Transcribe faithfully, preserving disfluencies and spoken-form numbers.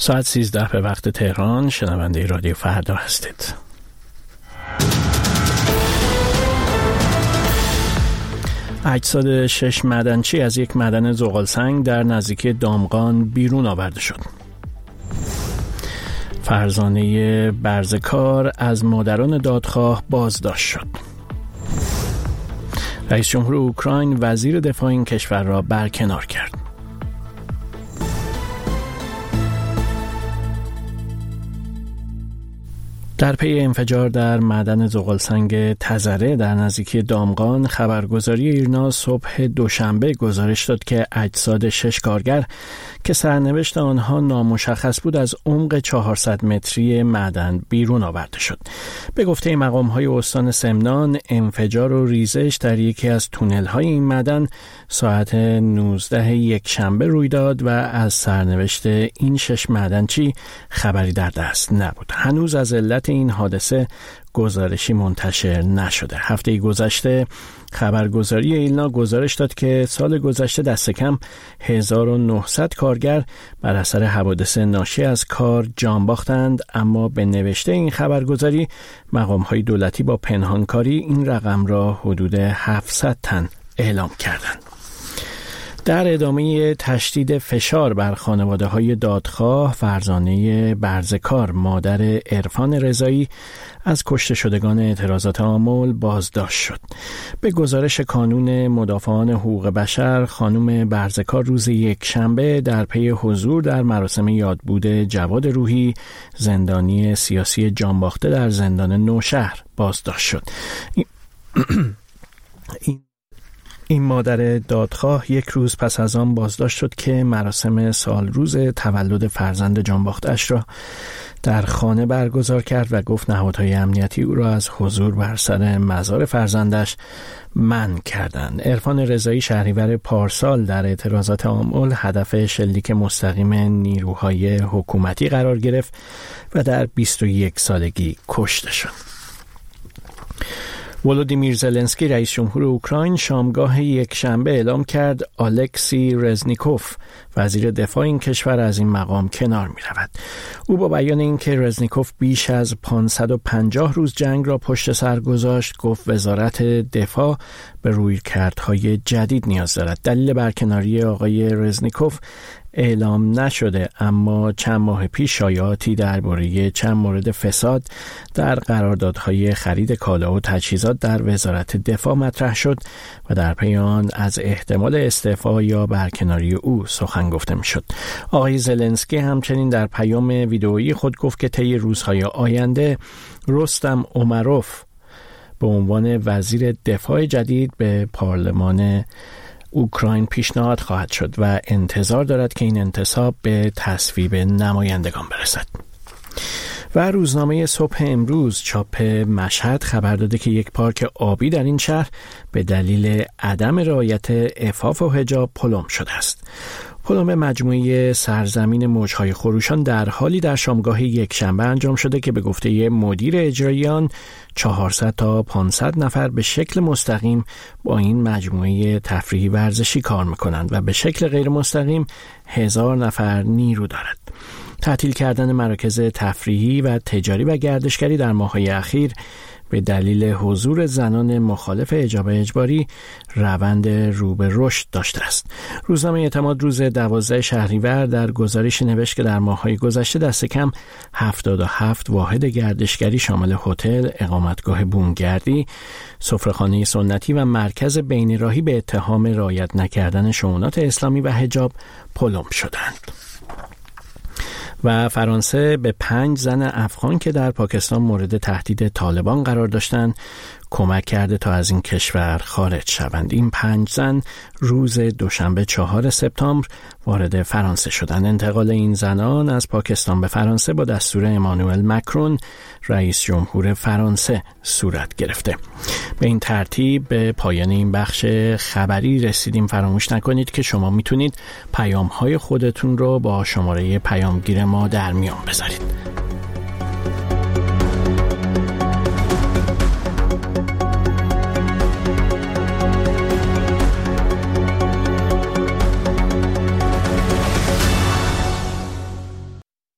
ساعت سیزده به وقت تهران. شنونده رادیو فردا هستید. اجساد شش معدنچی از یک معدن زغالسنگ در نزدیکی دامغان بیرون آورده شد. فرزانه برزکار از مادران دادخواه بازداشت شد. رئیس جمهور اوکراین وزیر دفاع این کشور را برکنار کرد. در پی انفجار در معدن زغالسنگ تزره در نزدیکی دامغان، خبرگزاری ایرنا صبح دوشنبه گزارش داد که اجساد شش کارگر که سرنوشت آنها نامشخص بود از عمق چهارصد متری معدن بیرون آورده شد. به گفته مقام‌های استان سمنان، انفجار و ریزش در یکی از تونل‌های این معدن ساعت نوزده یک شنبه روی داد و از سرنوشت این شش معدنچی خبری در دست نبود. هنوز از علت این حادثه گزارشی منتشر نشده. هفته گذشته خبرگزاری ایلنا گزارش داد که سال گذشته دست کم هزار و نهصد کارگر بر اثر حوادث ناشی از کار جان باختند، اما به نوشته این خبرگزاری مقام‌های دولتی با پنهانکاری این رقم را حدود هفتصد تن اعلام کردند. در ادامه تشدید فشار بر خانواده‌های دادخواه، فرزانه برزکار مادر عرفان رضایی از کشته شدگان اعتراضات آمل بازداشت شد. به گزارش کانون مدافعان حقوق بشر، خانم برزکار روز یکشنبه در پی حضور در مراسم یادبود جواد روحی، زندانی سیاسی جانباخته در زندان نوشهر بازداشت شد. این این مادر دادخواه یک روز پس از آن بازداشت شد که مراسم سال روز تولد فرزند جانباخته‌اش را در خانه برگزار کرد و گفت نهادهای امنیتی او را از حضور بر سر مزار فرزندش منع کردند. عرفان رضایی شهریور پارسال در اعتراضات آمل هدف شلیک مستقیم نیروهای حکومتی قرار گرفت و در بیست و یک سالگی کشته شد. ولودیمیر زلنسکی رئیس جمهور اوکراین شامگاه یک شنبه اعلام کرد الکسی رزنیکوف وزیر دفاع این کشور از این مقام کنار می رود. او با بیان اینکه رزنیکوف بیش از پانصد و پنجاه روز جنگ را پشت سر گذاشت، گفت وزارت دفاع به رویکردهای جدید نیاز دارد. دلیل برکناری آقای رزنیکوف اعلام نشده، اما چند ماه پیش شایعاتی درباره چند مورد فساد در قراردادهای خرید کالا و تجهیزات در وزارت دفاع مطرح شد و در پی آن از احتمال استعفا یا برکناری او سخن گفته میشد. آقای زلنسکی همچنین در پیام ویدئویی خود گفت که طی روزهای آینده رستم اومروف به عنوان وزیر دفاع جدید به پارلمان اوکراین پیشنهاد خواهد شد و انتظار دارد که این انتصاب به تصویب نمایندگان برسد. و روزنامه صبح امروز چاپ مشهد خبر داده که یک پارک آبی در این شهر به دلیل عدم رعایت عفاف و حجاب پلم شده است. پلم مجموعه سرزمین موجهای خروشان در حالی در شامگاه یک شنبه انجام شده که به گفته مدیر اجرایی آن چهارصد تا پانصد نفر به شکل مستقیم با این مجموعه تفریحی ورزشی کار میکنند و به شکل غیر مستقیم هزار نفر نیرو دارد. تعطیل کردن مراکز تفریحی و تجاری و گردشگری در ماه‌های اخیر به دلیل حضور زنان مخالف حجاب اجباری روند رو به رشد داشته است. روزنامه اعتماد روز دوازده شهریور در گزارشی نوشت که در ماه‌های گذشته دست کم هفتاد و هفت واحد گردشگری شامل هتل، اقامتگاه بومگردی، سفره‌خانه سنتی و مرکز بین‌راهی به اتهام رعایت نکردن شؤونات اسلامی و حجاب پلم شدند. و فرانسه به پنج زن افغان که در پاکستان مورد تهدید طالبان قرار داشتند کمک کرده تا از این کشور خارج شوند. این پنج زن روز دوشنبه چهارم سپتامبر وارد فرانسه شدند. انتقال این زنان از پاکستان به فرانسه با دستور امانوئل مکرون رئیس جمهور فرانسه صورت گرفته. به این ترتیب به پایان این بخش خبری رسیدیم. فراموش نکنید که شما میتونید پیام‌های خودتون رو با شماره پیامگیر ما در میان بذارید.